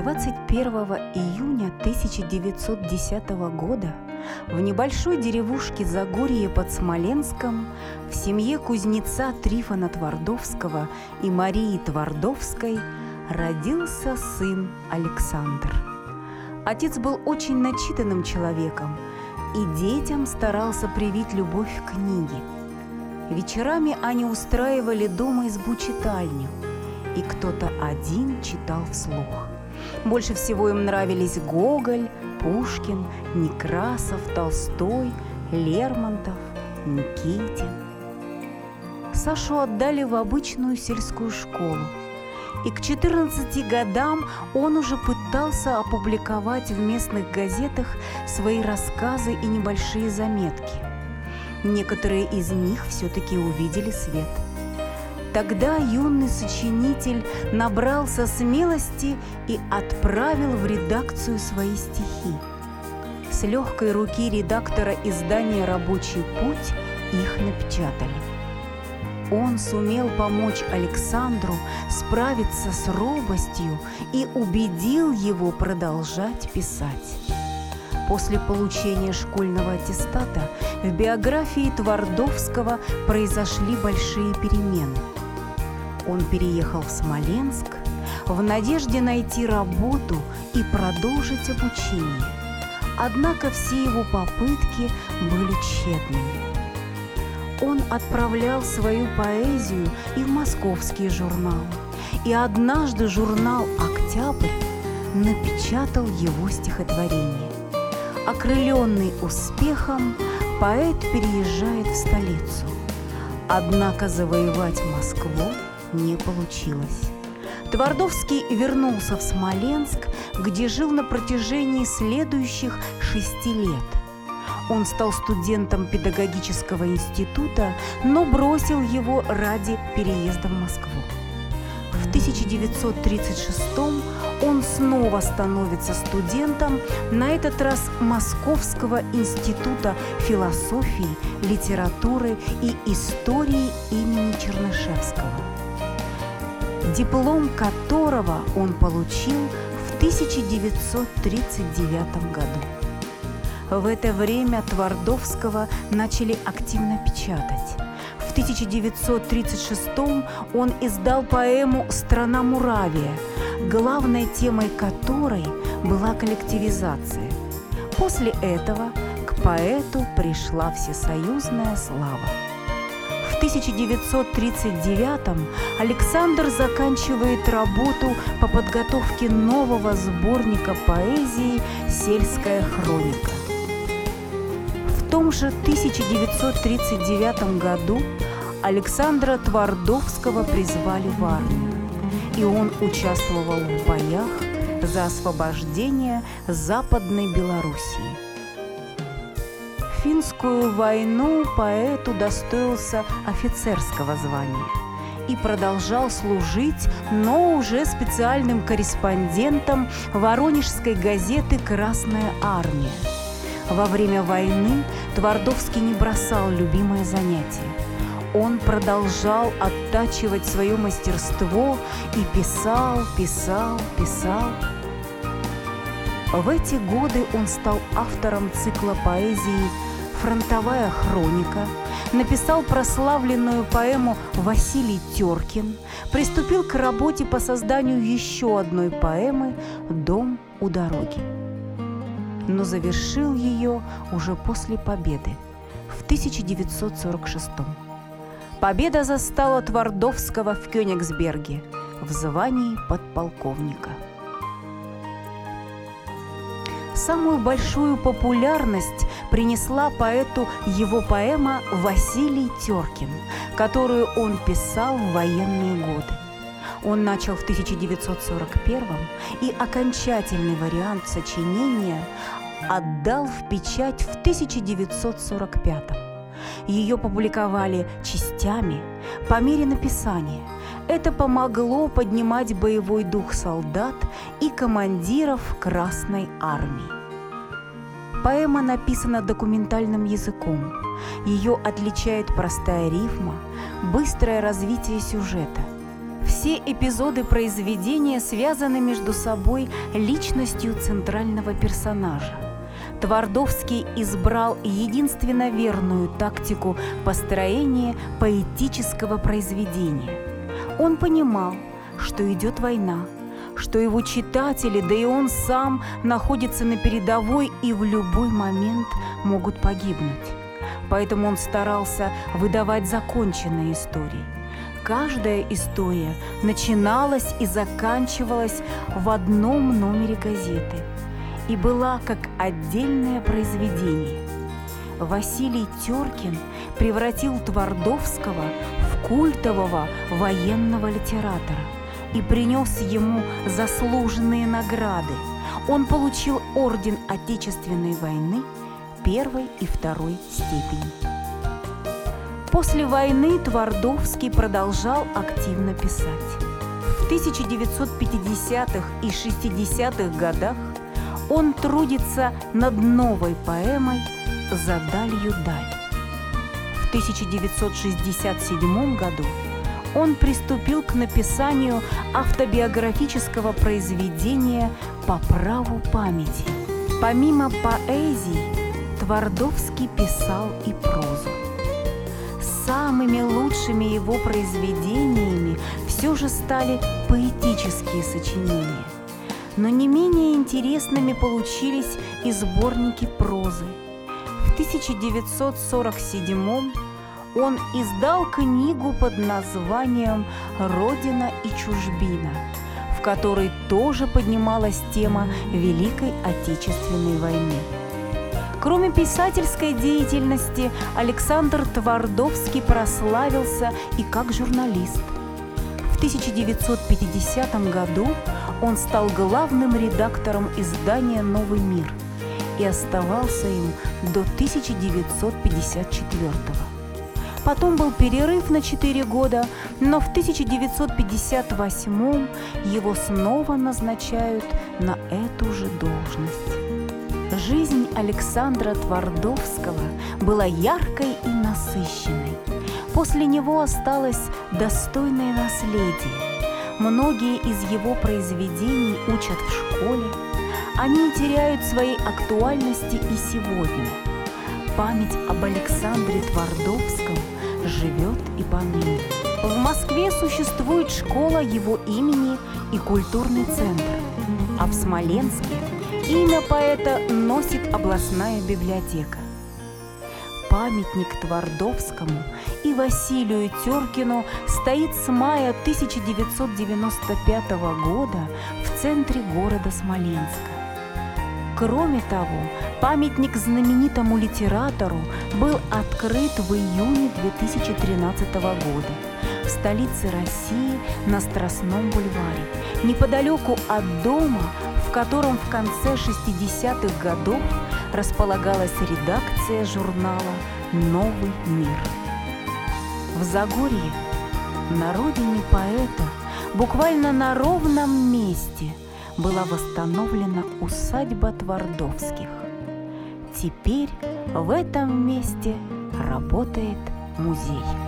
21 июня 1910 года в небольшой деревушке Загорье под Смоленском в семье кузнеца Трифона Твардовского и Марии Твардовской родился сын Александр. Отец был очень начитанным человеком и детям старался привить любовь к книге. Вечерами они устраивали дома избу-читальню, и кто-то один читал вслух. Больше всего им нравились Гоголь, Пушкин, Некрасов, Толстой, Лермонтов, Никитин. Сашу отдали в обычную сельскую школу, и к 14 годам он уже пытался опубликовать в местных газетах свои рассказы и небольшие заметки. Некоторые из них все-таки увидели свет. Тогда юный сочинитель набрался смелости и отправил в редакцию свои стихи. С легкой руки редактора издания «Рабочий путь» их напечатали. Он сумел помочь Александру справиться с робостью и убедил его продолжать писать. После получения школьного аттестата в биографии Твардовского произошли большие перемены. Он переехал в Смоленск в надежде найти работу и продолжить обучение. Однако все его попытки были тщетными. Он отправлял свою поэзию и в московские журналы, и однажды журнал «Октябрь» напечатал его стихотворение. Окрыленный успехом, поэт переезжает в столицу. Однако завоевать Москву не получилось. Твардовский вернулся в Смоленск, где жил на протяжении следующих 6 лет. Он стал студентом педагогического института, но бросил его ради переезда в Москву. В 1936 он снова становится студентом, на этот раз Московского института философии, литературы и истории имени Чернышевского, диплом которого он получил в 1939 году. В это время Твардовского начали активно печатать. В 1936 он издал поэму «Страна Муравия», главной темой которой была коллективизация. После этого к поэту пришла всесоюзная слава. В 1939 Александр заканчивает работу по подготовке нового сборника поэзии «Сельская хроника». В том же 1939 году Александра Твардовского призвали в армию, и он участвовал в боях за освобождение Западной Белоруссии. В Финскую войну поэт удостоился офицерского звания и продолжал служить, но уже специальным корреспондентом воронежской газеты «Красная армия». Во время войны Твардовский не бросал любимое занятие. Он продолжал оттачивать свое мастерство и писал. В эти годы он стал автором цикла поэзии «Фронтовая хроника», написал прославленную поэму «Василий Теркин», приступил к работе по созданию еще одной поэмы «Дом у дороги», но завершил ее уже после победы в 1946. Победа застала Твардовского в Кёнигсберге в звании подполковника. Самую большую популярность принесла поэту его поэма «Василий Теркин», которую он писал в военные годы. Он начал в 1941 и окончательный вариант сочинения отдал в печать в 1945. Ее публиковали частями по мере написания. Это помогло поднимать боевой дух солдат и командиров Красной армии. Поэма написана документальным языком. Ее отличает простая рифма, быстрое развитие сюжета. Все эпизоды произведения связаны между собой личностью центрального персонажа. Твардовский избрал единственно верную тактику построения поэтического произведения. Он понимал, что идет война, что его читатели, да и он сам, находятся на передовой и в любой момент могут погибнуть. Поэтому он старался выдавать законченные истории. Каждая история начиналась и заканчивалась в одном номере газеты и была как отдельное произведение. Василий Теркин превратил Твардовского в культового военного литератора и принес ему заслуженные награды. Он получил орден Отечественной войны первой и второй степени. После войны Твардовский продолжал активно писать. В 1950-х и 60-х годах он трудится над новой поэмой «За далью даль». В 1967 году он приступил к написанию автобиографического произведения «По праву памяти». Помимо поэзии, Твардовский писал и прозу. Самыми лучшими его произведениями все же стали поэтические сочинения. Но не менее интересными получились и сборники прозы. В 1947 он издал книгу под названием «Родина и чужбина», в которой тоже поднималась тема Великой Отечественной войны. Кроме писательской деятельности, Александр Твардовский прославился и как журналист. В 1950 году он стал главным редактором издания «Новый мир» и оставался им до 1954 года. Потом был перерыв на 4 года, но в 1958 его снова назначают на эту же должность. Жизнь Александра Твардовского была яркой и насыщенной. После него осталось достойное наследие. Многие из его произведений учат в школе. Они теряют своей актуальности и сегодня. Память об Александре Твардовском живет и поныне. В Москве существует школа его имени и культурный центр, а в Смоленске имя поэта носит областная библиотека. Памятник Твардовскому и Василию Теркину стоит с мая 1995 года в центре города Смоленска. Кроме того, памятник знаменитому литератору был открыт в июне 2013 года в столице России на Страстном бульваре, неподалеку от дома, в котором в конце 60-х годов располагалась редакция журнала «Новый мир». В Загорье, на родине поэта, буквально на ровном месте была восстановлена усадьба Твардовских. Теперь в этом месте работает музей.